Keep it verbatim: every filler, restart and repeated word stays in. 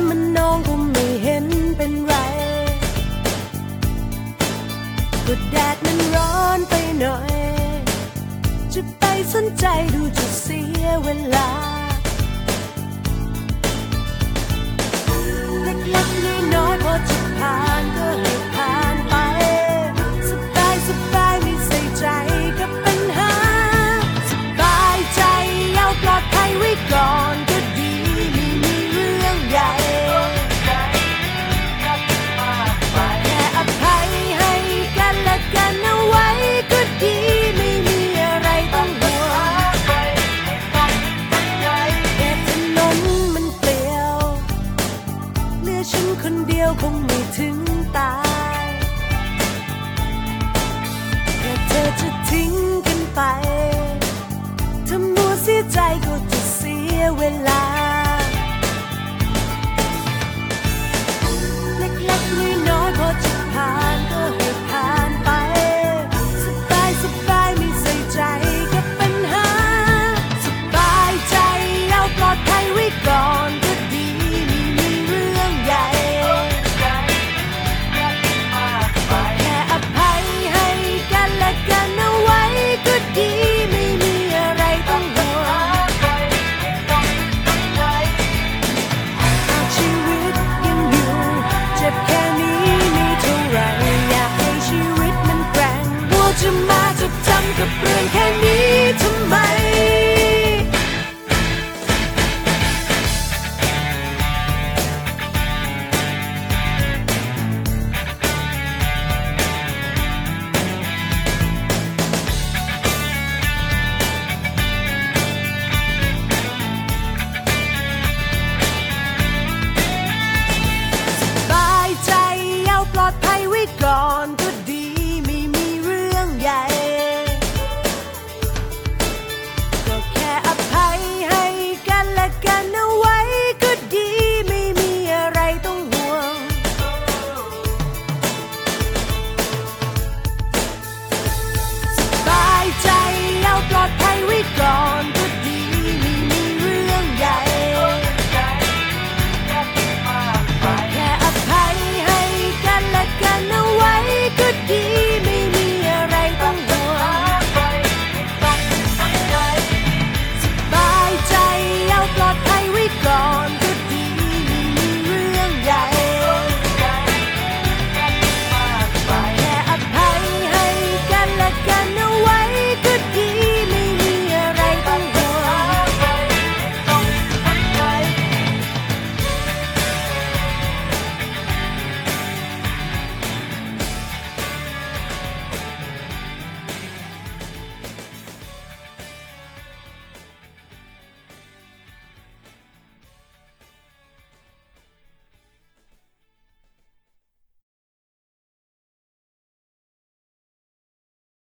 มันน้องก็ไม่เห็นเป็นไรก็แดดมันร้อนไปหน่อยจะไปสนใจดูจะเสียเวลาเล็กๆน้อยๆพอจะผ่านก็ให้ผ่านไปสบายสบายไม่ใส่ใจกับปัญหาสบายใจเอาปลอดภัยไว้ก่อนก็ดีไม่มีเรื่องใหญ่แค่อภัยให้กันและกันเอาไว้ก็ดีไม่มีอะไรต้องห่วงแค่ถนนมันเปลี่ยวเหลือฉันคนเดียวคงไม่ถึงตายแค่เธอจะทิ้งกันไปถ้ามัวเสียใจก็จะเสียเวลาเล็กๆน้อยๆพอจะผ่านก็ให้ผ่านไปสบายสบายไม่ใส่ใจกับปัญหาสบายใจเอาปลอดภัยไว้ก่อนก็ดีไม่มีเรื่องใหญ่แค่อภัยให้กันและกันเอาไว้ก็ดีไม่มีอะไรต้องห่วงหากชีวิตยังอยู่เจ็บแค่นี้ไม่เท่าไรอยากให้ชีวิตมันแกร่งวัวจะมาจะทำกับเรื่องแค่นี้